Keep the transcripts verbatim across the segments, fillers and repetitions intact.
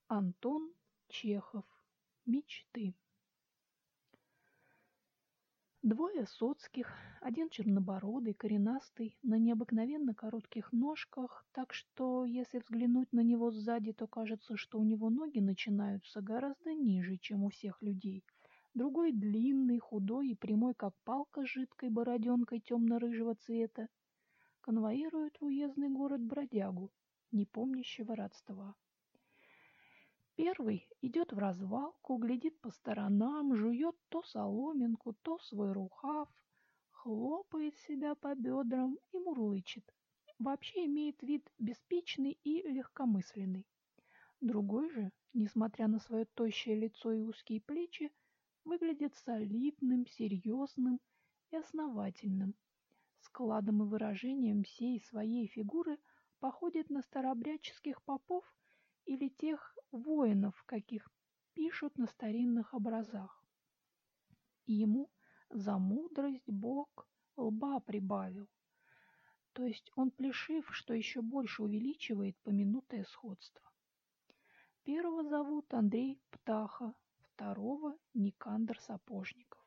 Антон Чехов. Мечты. Двое соцких, один чернобородый, коренастый, на необыкновенно коротких ножках, так что, если взглянуть на него сзади, то кажется, что у него ноги начинаются гораздо ниже, чем у всех людей. Другой длинный, худой и прямой, как палка, с жидкой бороденкой темно-рыжего цвета, конвоирует в уездный город бродягу, не помнящего родства. Первый идет в развалку, глядит по сторонам, жует то соломинку, то свой рукав, хлопает себя по бедрам и мурлычет. Вообще имеет вид беспечный и легкомысленный. Другой же, несмотря на свое тощее лицо и узкие плечи, выглядит солидным, серьезным и основательным. Складом и выражением всей своей фигуры походит на старообрядческих попов или тех воинов, каких пишут на старинных образах. И ему за мудрость Бог лба прибавил. То есть он плешив, что еще больше увеличивает помянутое сходство. Первого зовут Андрей Птаха, второго Никандр Сапожников.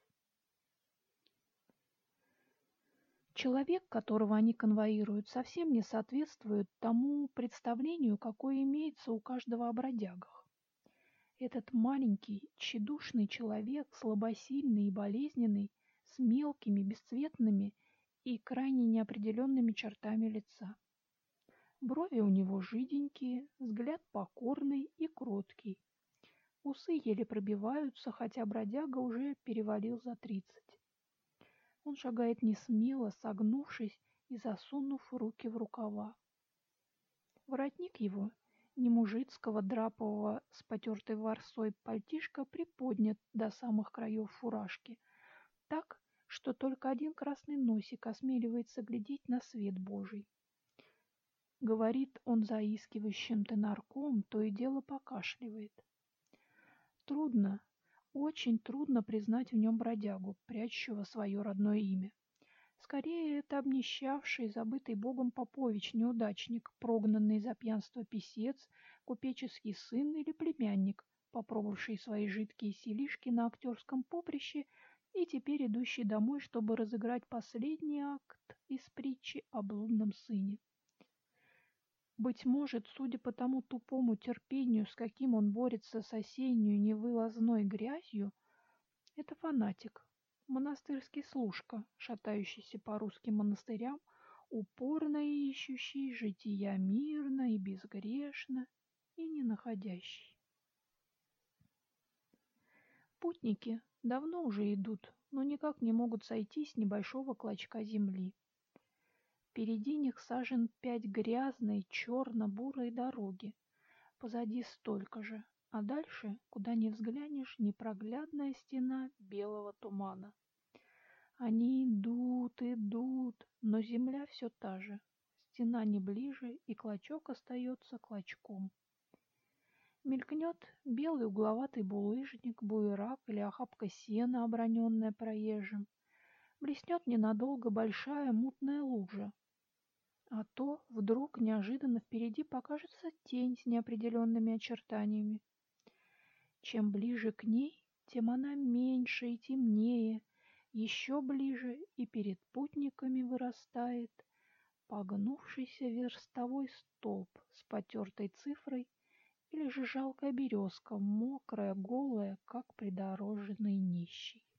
Человек, которого они конвоируют, совсем не соответствует тому представлению, какое имеется у каждого о бродягах. Этот маленький, тщедушный человек, слабосильный и болезненный, с мелкими, бесцветными и крайне неопределенными чертами лица. Брови у него жиденькие, взгляд покорный и кроткий. Усы еле пробиваются, хотя бродяга уже перевалил за тридцать. Он шагает несмело, согнувшись и засунув руки в рукава. Воротник его, не мужицкого драпового с потертой ворсой пальтишка, приподнят до самых краев фуражки, так, что только один красный носик осмеливается глядеть на свет Божий. Говорит он заискивающим тенорком, то и дело покашливает. Трудно, очень трудно признать в нем бродягу, прячущего свое родное имя. Скорее, это обнищавший, забытый Богом попович, неудачник, прогнанный за пьянство писец, купеческий сын или племянник, попробовавший свои жидкие силишки на актерском поприще и теперь идущий домой, чтобы разыграть последний акт из притчи о блудном сыне. Быть может, судя по тому тупому терпению, с каким он борется с осеннюю невылазной грязью, это фанатик, монастырский служка, шатающийся по русским монастырям, упорно ищущий жития мирно и безгрешно и не находящий. Путники давно уже идут, но никак не могут сойти с небольшого клочка земли. Впереди них сажен пять грязной черно-бурой дороги, позади столько же, а дальше, куда ни взглянешь, непроглядная стена белого тумана. Они идут, идут, но земля все та же, стена не ближе, и клочок остается клочком. Мелькнет белый угловатый булыжник, буерак или охапка сена, оброненная проезжим. Блеснет ненадолго большая мутная лужа. А то вдруг неожиданно впереди покажется тень с неопределенными очертаниями. Чем ближе к ней, тем она меньше и темнее, еще ближе, и перед путниками вырастает погнувшийся верстовой столб с потертой цифрой или же жалкая березка, мокрая, голая, как придорожный нищий.